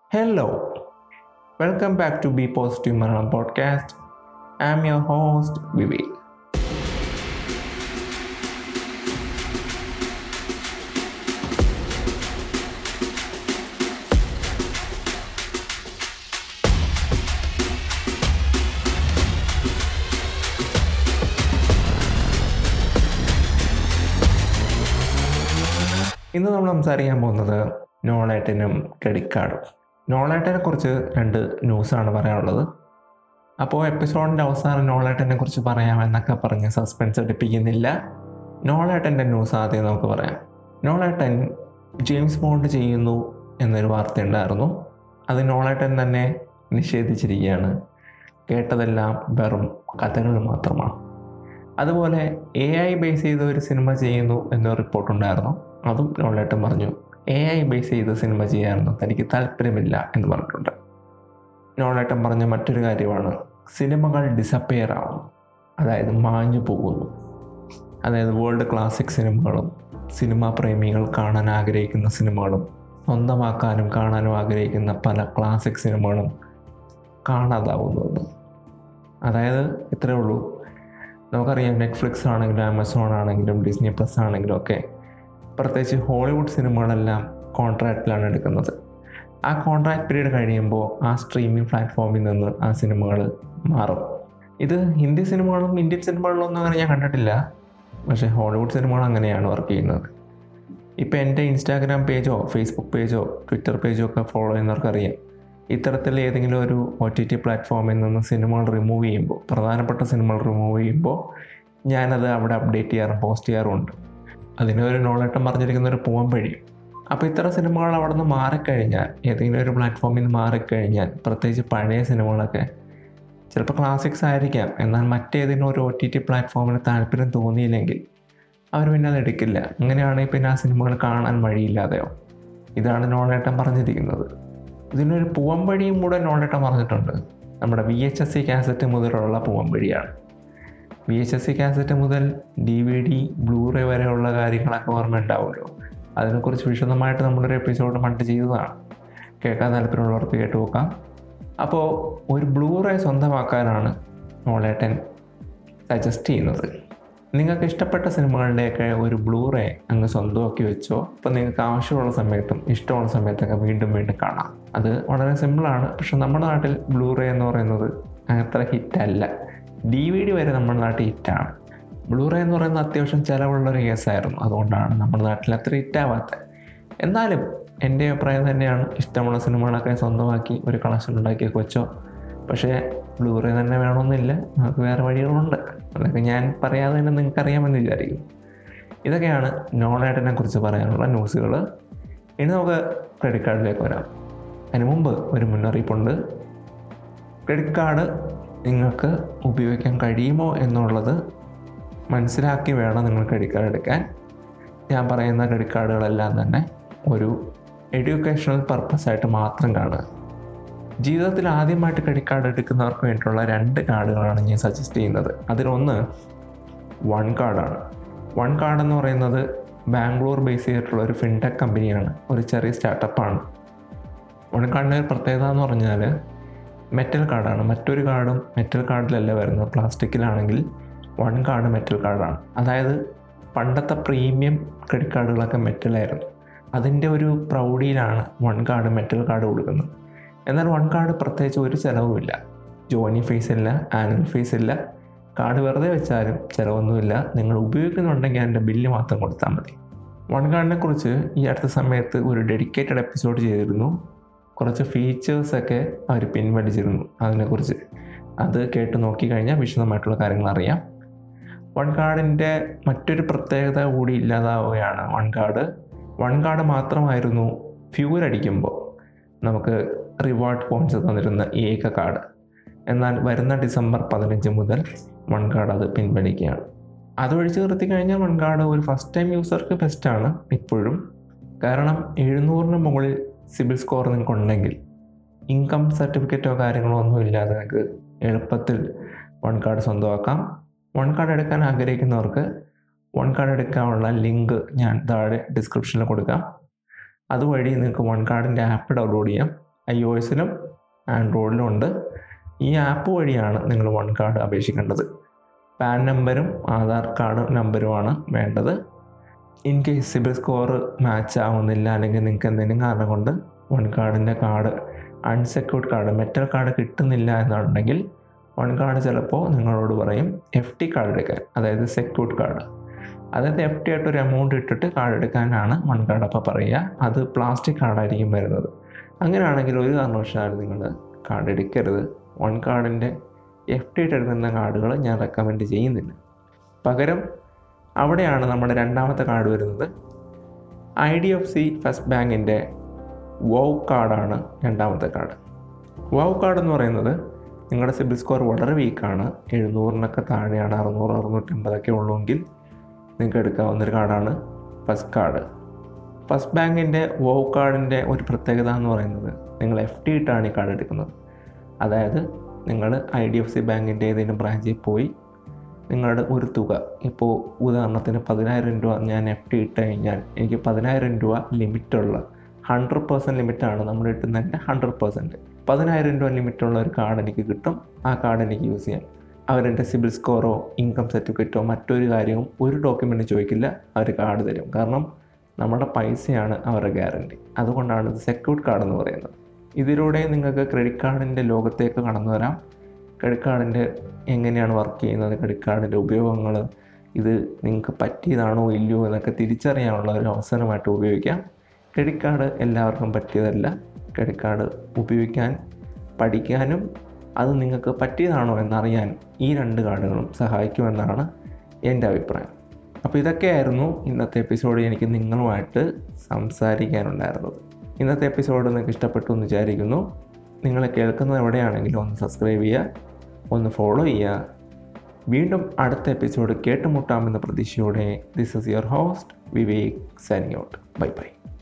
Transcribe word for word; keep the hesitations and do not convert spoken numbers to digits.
Hello, welcome back to Be Positive Malayalam Podcast. I'm your host Vivek. ഇന്ന് നമ്മൾ സംസാരിക്കാൻ പോകുന്നത് നോളേട്ടനും ക്രെഡിറ്റ് കാർഡും. നോളേട്ടനെ കുറിച്ച് രണ്ട് ന്യൂസാണ് പറയാനുള്ളത്. അപ്പോൾ എപ്പിസോഡിൻ്റെ അവസാനം നോളേട്ടനെ കുറിച്ച് പറയാമെന്നൊക്കെ പറഞ്ഞ് സസ്പെൻസ് എടുപ്പിക്കുന്നില്ല. നോളേട്ടൻ്റെ ന്യൂസ് ആദ്യം നമുക്ക് പറയാം. നോളേട്ടൻ ജെയിംസ് ബോണ്ട് ചെയ്യുന്നു എന്നൊരു വാർത്ത ഉണ്ടായിരുന്നു. അത് നോളേട്ടൻ തന്നെ നിഷേധിച്ചിരിക്കുകയാണ്. കേട്ടതെല്ലാം വെറും കഥകൾ മാത്രമാണ്. അതുപോലെ എ ഐ ബേസ് ചെയ്ത ഒരു സിനിമ ചെയ്യുന്നു എന്നൊരു റിപ്പോർട്ടുണ്ടായിരുന്നു. അതും നോളേട്ടൻ പറഞ്ഞു എ ഐ ബേസ് ചെയ്ത് സിനിമ ചെയ്യാനൊന്നും തനിക്ക് താല്പര്യമില്ല എന്ന് പറഞ്ഞിട്ടുണ്ട്. നോളേട്ടൻ പറഞ്ഞ മറ്റൊരു കാര്യമാണ് സിനിമകൾ ഡിസപ്പിയർ ആവുന്നു, അതായത് മാഞ്ഞു പോകുന്നു. അതായത് വേൾഡ് ക്ലാസിക് സിനിമകളും സിനിമാ പ്രേമികൾ കാണാൻ ആഗ്രഹിക്കുന്ന സിനിമകളും സ്വന്തമാക്കാനും കാണാനും ആഗ്രഹിക്കുന്ന പല ക്ലാസിക് സിനിമകളും കാണാതാവുന്നു. അതായത് ഇത്രയേ ഉള്ളൂ. നമുക്കറിയാം നെറ്റ്ഫ്ലിക്സ് ആണെങ്കിലും ആമസോൺ ആണെങ്കിലും ഡിസ്നി പ്ലസ് ആണെങ്കിലും ഒക്കെ പ്രത്യേകിച്ച് ഹോളിവുഡ് സിനിമകളെല്ലാം കോൺട്രാക്റ്റിലാണ് എടുക്കുന്നത്. ആ കോൺട്രാക്ട് പീരീഡ് കഴിയുമ്പോൾ ആ സ്ട്രീമിംഗ് പ്ലാറ്റ്ഫോമിൽ നിന്ന് ആ സിനിമകൾ മാറും. ഇത് ഹിന്ദി സിനിമകളും ഇന്ത്യൻ സിനിമകളിലൊന്നും അങ്ങനെ ഞാൻ കണ്ടിട്ടില്ല. പക്ഷേ ഹോളിവുഡ് സിനിമകൾ അങ്ങനെയാണ് വർക്ക് ചെയ്യുന്നത്. ഇപ്പോൾ എൻ്റെ ഇൻസ്റ്റാഗ്രാം പേജോ ഫേസ്ബുക്ക് പേജോ ട്വിറ്റർ പേജോ ഒക്കെ ഫോളോ ചെയ്യുന്നവർക്കറിയാം, ഇത്തരത്തിൽ ഏതെങ്കിലും ഒരു ഒ ടി ടി പ്ലാറ്റ്ഫോമിൽ നിന്ന് സിനിമകൾ റിമൂവ് ചെയ്യുമ്പോൾ, പ്രധാനപ്പെട്ട സിനിമകൾ റിമൂവ് ചെയ്യുമ്പോൾ ഞാനത് അവിടെ അപ്ഡേറ്റ് ചെയ്യാറും പോസ്റ്റ് ചെയ്യാറുമുണ്ട്. അതിനൊരു നോളേട്ടം പറഞ്ഞിരിക്കുന്ന ഒരു പൂവമ്പഴി. അപ്പോൾ ഇത്തരം സിനിമകൾ അവിടെ നിന്ന് മാറിക്കഴിഞ്ഞാൽ, ഏതെങ്കിലും ഒരു പ്ലാറ്റ്ഫോമിൽ നിന്ന് മാറിക്കഴിഞ്ഞാൽ, പ്രത്യേകിച്ച് പഴയ സിനിമകളൊക്കെ ചിലപ്പോൾ ക്ലാസിക്സ് ആയിരിക്കാം, എന്നാൽ മറ്റേതെങ്കിലും ഒരു ഒ ടി ടി പ്ലാറ്റ്ഫോമിന് താല്പര്യം തോന്നിയില്ലെങ്കിൽ അവർ പിന്നെ അത് എടുക്കില്ല. അങ്ങനെയാണെങ്കിൽ പിന്നെ ആ സിനിമകൾ കാണാൻ വഴിയില്ലാതെയോ. ഇതാണ് നോളേട്ടം പറഞ്ഞിരിക്കുന്നത്. ഇതിനൊരു പൂവമ്പഴിയും കൂടെ നോളേട്ടം പറഞ്ഞിട്ടുണ്ട്. നമ്മുടെ V H S C cassette മുതലുള്ള പൂവമ്പഴിയാണ്. V H S C cassette മുതൽ ഡി വി ഡി ബ്ലൂറേ വരെയുള്ള കാര്യങ്ങളൊക്കെ ഓർമ്മ ഉണ്ടാവുമല്ലോ. അതിനെക്കുറിച്ച് വിശദമായിട്ട് നമ്മളൊരു എപ്പിസോഡ് പണ്ട് ചെയ്തതാണ്. കേൾക്കാൻ താല്പര്യമുള്ളവർക്ക് കേട്ട് നോക്കാം. അപ്പോൾ ഒരു ബ്ലൂറേ സ്വന്തമാക്കാനാണ് നോളേട്ടൻ സജസ്റ്റ് ചെയ്യുന്നത്. നിങ്ങൾക്ക് ഇഷ്ടപ്പെട്ട സിനിമകളുടെയൊക്കെ ഒരു ബ്ലൂറേ അങ്ങ് സ്വന്തമാക്കി വെച്ചോ. അപ്പോൾ നിങ്ങൾക്ക് ആവശ്യമുള്ള സമയത്തും ഇഷ്ടമുള്ള സമയത്തൊക്കെ വീണ്ടും വീണ്ടും കാണാം. അത് വളരെ സിമ്പിളാണ്. പക്ഷെ നമ്മുടെ നാട്ടിൽ ബ്ലൂറേ എന്ന് പറയുന്നത് അത്ര ഹിറ്റല്ല. ഡി വി ഡി വരെ നമ്മുടെ നാട്ടിൽ ഹിറ്റാണ്. ബ്ലൂറേ എന്ന് പറയുന്നത് അത്യാവശ്യം ചിലവുള്ളൊരു കേസായിരുന്നു. അതുകൊണ്ടാണ് നമ്മുടെ നാട്ടിൽ അത്ര ഹിറ്റാവാത്തത്. എന്നാലും എൻ്റെ അഭിപ്രായം തന്നെയാണ്, ഇഷ്ടമുള്ള സിനിമകളൊക്കെ സ്വന്തമാക്കി ഒരു കളക്ഷൻ ഉണ്ടാക്കിയൊക്കെ വെച്ചോ. പക്ഷേ ബ്ലൂറേ തന്നെ വേണമെന്നില്ല, നമുക്ക് വേറെ വഴികളുണ്ട്. അതൊക്കെ ഞാൻ പറയാതെ തന്നെ നിങ്ങൾക്ക് അറിയാമെന്ന് വിചാരിക്കും. ഇതൊക്കെയാണ് നോളേട്ടനെ കുറിച്ച് പറയാനുള്ള ന്യൂസുകൾ. ഇനി നമുക്ക് ക്രെഡിറ്റ് കാർഡിലേക്ക് വരാം. അതിന് മുമ്പ് ഒരു മുന്നറിയിപ്പുണ്ട്. ക്രെഡിറ്റ് കാർഡ് നിങ്ങൾക്ക് ഉപയോഗിക്കാൻ കഴിയുമോ എന്നുള്ളത് മനസ്സിലാക്കി വേണം നിങ്ങൾ ക്രെഡിറ്റ് കാർഡ് എടുക്കാൻ. ഞാൻ പറയുന്ന ക്രെഡിറ്റ് കാർഡുകളെല്ലാം തന്നെ ഒരു എഡ്യൂക്കേഷണൽ പർപ്പസായിട്ട് മാത്രം കാണുക. ജീവിതത്തിൽ ആദ്യമായിട്ട് ക്രെഡിറ്റ് കാർഡ് എടുക്കുന്നവർക്ക് വേണ്ടിയിട്ടുള്ള രണ്ട് കാർഡുകളാണ് ഞാൻ സജസ്റ്റ് ചെയ്യുന്നത്. അതിലൊന്ന് വൺ കാർഡാണ്. വൺ കാർഡ് എന്ന് പറയുന്നത് ബാംഗ്ലൂർ ബേസ് ചെയ്തിട്ടുള്ള ഒരു ഫിൻടെക് കമ്പനിയാണ്, ഒരു ചെറിയ സ്റ്റാർട്ടപ്പാണ്. വൺ കാർഡിൻ്റെ ഒരു പ്രത്യേകത എന്ന് പറഞ്ഞാൽ മെറ്റൽ കാർഡാണ്. മറ്റൊരു കാർഡും മെറ്റൽ കാർഡിലല്ല വരുന്നത്, പ്ലാസ്റ്റിക്കിലാണെങ്കിൽ വൺ കാർഡ് മെറ്റൽ കാർഡാണ്. അതായത് പണ്ടത്തെ പ്രീമിയം ക്രെഡിറ്റ് കാർഡുകളൊക്കെ മെറ്റലായിരുന്നു. അതിൻ്റെ ഒരു പ്രൗഢിയിലാണ് വൺ കാർഡ് മെറ്റൽ കാർഡ് കൊടുക്കുന്നത്. എന്നാൽ വൺ കാർഡ് പ്രത്യേകിച്ച് ഒരു ചിലവുമില്ല. ജോയിനിങ് ഫീസ് ഇല്ല, ആനുവൽ ഫീസ് ഇല്ല. കാർഡ് വെറുതെ വെച്ചാലും ചിലവൊന്നുമില്ല. നിങ്ങൾ ഉപയോഗിക്കുന്നുണ്ടെങ്കിൽ അതിൻ്റെ ബില്ല് മാത്രം കൊടുത്താൽ മതി. വൺ കാർഡിനെ കുറിച്ച് ഈ അടുത്ത സമയത്ത് ഒരു ഡെഡിക്കേറ്റഡ് എപ്പിസോഡ് ചെയ്തിരുന്നു. കുറച്ച് ഫീച്ചേഴ്സൊക്കെ അവർ പിൻവലിച്ചിരുന്നു അതിനെക്കുറിച്ച്. അത് കേട്ട് നോക്കിക്കഴിഞ്ഞാൽ വിശദമായിട്ടുള്ള കാര്യങ്ങൾ അറിയാം. വൺ കാർഡിൻ്റെ മറ്റൊരു പ്രത്യേകത കൂടി ഇല്ലാതാവുകയാണ്. വൺ കാർഡ് വൺ കാർഡ് മാത്രമായിരുന്നു ഫ്യൂൽ അടിക്കുമ്പോൾ നമുക്ക് റിവാർഡ് പോയിൻറ്റ്സ് തന്നിരുന്ന ഏക കാർഡ്. എന്നാൽ വരുന്ന ഡിസംബർ പതിനഞ്ച് മുതൽ വൺ കാർഡ് അത് പിൻവലിക്കുകയാണ്. അതൊഴിച്ച് നിർത്തി കഴിഞ്ഞാൽ വൺ കാർഡ് ഒരു ഫസ്റ്റ് ടൈം യൂസർക്ക് ബെസ്റ്റാണ് ഇപ്പോഴും. കാരണം എഴുന്നൂറിന് മുകളിൽ സിബിൽ സ്കോർ നിങ്ങൾക്ക് ഉണ്ടെങ്കിൽ, ഇൻകം സർട്ടിഫിക്കറ്റോ കാര്യങ്ങളോ ഒന്നും ഇല്ലാതെ നിങ്ങൾക്ക് എളുപ്പത്തിൽ വൺ കാർഡ് സ്വന്തമാക്കാം. വൺ കാർഡ് എടുക്കാൻ ആഗ്രഹിക്കുന്നവർക്ക് വൺ കാർഡ് എടുക്കാനുള്ള ലിങ്ക് ഞാൻ താഴെ ഡിസ്ക്രിപ്ഷനിൽ കൊടുക്കാം. അതുവഴി നിങ്ങൾക്ക് വൺ കാർഡിൻ്റെ ആപ്പ് ഡൗൺലോഡ് ചെയ്യാം. ഐ ഒ എസിലും ആൻഡ്രോയിഡിലും ഉണ്ട്. ഈ ആപ്പ് വഴിയാണ് നിങ്ങൾ വൺ കാർഡ് അപേക്ഷിക്കേണ്ടത്. പാൻ നമ്പരും ആധാർ കാർഡ് നമ്പരുമാണ് വേണ്ടത്. In case CIBIL score match ആവുന്നില്ല, അല്ലെങ്കിൽ നിങ്ങൾക്ക് എന്തെങ്കിലും കാരണം കൊണ്ട് വൺ കാർഡിൻ്റെ card unsecured card metal card കിട്ടുന്നില്ല എന്നുണ്ടെങ്കിൽ വൺ കാർഡ് ചിലപ്പോൾ നിങ്ങളോട് പറയും എഫ് ടി കാർഡ് എടുക്കാൻ, അതായത് സെക്യൂർഡ് കാർഡ്. അതായത് എഫ് ടി ആയിട്ട് ഒരു എമൗണ്ട് ഇട്ടിട്ട് കാർഡ് എടുക്കാനാണ് വൺ കാർഡ് അപ്പോൾ പറയുക. അത് പ്ലാസ്റ്റിക് കാർഡായിരിക്കും വരുന്നത്. അങ്ങനെയാണെങ്കിൽ ഒരു കാരണവശാലും നിങ്ങൾ കാർഡ് എടുക്കരുത്. വൺ കാർഡിൻ്റെ എഫ് ടി ആയിട്ട് എടുക്കുന്ന കാർഡുകൾ ഞാൻ റെക്കമെൻഡ് ചെയ്യുന്നില്ല. പകരം അവിടെയാണ് നമ്മുടെ രണ്ടാമത്തെ കാർഡ് വരുന്നത്. I D F C first ബാങ്കിൻ്റെ വൗ കാർഡാണ് രണ്ടാമത്തെ കാർഡ്. വൗ കാർഡ് എന്ന് പറയുന്നത് നിങ്ങളുടെ സിബിൽ സ്കോർ വളരെ വീക്കാണ്, എഴുന്നൂറിനൊക്കെ താഴെയാണ്, അറുന്നൂറ് അറുന്നൂറ്റമ്പതൊക്കെ ഉള്ളുവെങ്കിൽ നിങ്ങൾക്ക് എടുക്കാവുന്ന ഒരു കാർഡാണ് ഫസ്റ്റ് കാർഡ്. ഫസ്റ്റ് ബാങ്കിൻ്റെ വൗ കാർഡിൻ്റെ ഒരു പ്രത്യേകത എന്ന് പറയുന്നത് നിങ്ങൾ എഫ് ടി ഇട്ടാണ് ഈ കാർഡ് എടുക്കുന്നത്. അതായത് നിങ്ങൾ ഐ ഡി എഫ് സി ബാങ്കിൻ്റെ ഏതെങ്കിലും ബ്രാഞ്ചിൽ പോയി നിങ്ങളുടെ ഒരു തുക, ഇപ്പോൾ ഉദാഹരണത്തിന് പതിനായിരം രൂപ ഞാൻ എഫ് ടി ഇട്ട് കഴിഞ്ഞാൽ എനിക്ക് പതിനായിരം രൂപ ലിമിറ്റുള്ള ഹൺഡ്രഡ് പേഴ്സൻറ്റ് ലിമിറ്റാണ് നമ്മൾ ഇട്ടുന്നതിൻ്റെ ഹൺഡ്രഡ് പേഴ്സൻറ്റ് പതിനായിരം രൂപ ലിമിറ്റുള്ള ഒരു കാർഡ് എനിക്ക് കിട്ടും. ആ കാർഡ് എനിക്ക് യൂസ് ചെയ്യാം. അവരെൻ്റെ സിബിൽ സ്കോറോ ഇൻകം സർട്ടിഫിക്കറ്റോ മറ്റൊരു കാര്യവും ഒരു ഡോക്യുമെൻറ്റ് ചോദിക്കില്ല, അവർ കാർഡ് തരും. കാരണം നമ്മുടെ പൈസയാണ് അവരുടെ ഗ്യാരണ്ടി. അതുകൊണ്ടാണ് ഇത് സെക്യൂർഡ് കാർഡ് എന്ന് പറയുന്നത്. ഇതിലൂടെ നിങ്ങൾക്ക് ക്രെഡിറ്റ് കാർഡിൻ്റെ ലോകത്തേക്ക് കടന്നു വരാം. ക്രെഡിറ്റ് കാർഡിൻ്റെ എങ്ങനെയാണ് വർക്ക് ചെയ്യുന്നത്, ക്രെഡിറ്റ് കാർഡിൻ്റെ ഉപയോഗങ്ങൾ, ഇത് നിങ്ങൾക്ക് പറ്റിയതാണോ ഇല്ലയോ എന്നൊക്കെ തിരിച്ചറിയാനുള്ള ഒരു അവസരമായിട്ട് ഉപയോഗിക്കാം. ക്രെഡിറ്റ് കാർഡ് എല്ലാവർക്കും പറ്റിയതല്ല. ക്രെഡിറ്റ് കാർഡ് ഉപയോഗിക്കാൻ പഠിക്കാനും അത് നിങ്ങൾക്ക് പറ്റിയതാണോ എന്നറിയാൻ ഈ രണ്ട് കാർഡുകളും സഹായിക്കുമെന്നാണ് എൻ്റെ അഭിപ്രായം. അപ്പോൾ ഇതൊക്കെയായിരുന്നു ഇന്നത്തെ എപ്പിസോഡ് എനിക്ക് നിങ്ങളുമായിട്ട് സംസാരിക്കാനുണ്ടായിരുന്നത്. ഇന്നത്തെ എപ്പിസോഡ് നിങ്ങൾക്ക് ഇഷ്ടപ്പെട്ടു എന്ന് വിചാരിക്കുന്നു. നിങ്ങൾ കേൾക്കുന്നത് എവിടെയാണെങ്കിലും ഒന്ന് സബ്സ്ക്രൈബ് ചെയ്യുക, ഒന്ന് ഫോളോ ചെയ്യുക. വീണ്ടും അടുത്ത എപ്പിസോഡ് കേട്ടുമുട്ടാമെന്ന പ്രതീക്ഷയോടെ this is your host Vivek signing out. Bye by.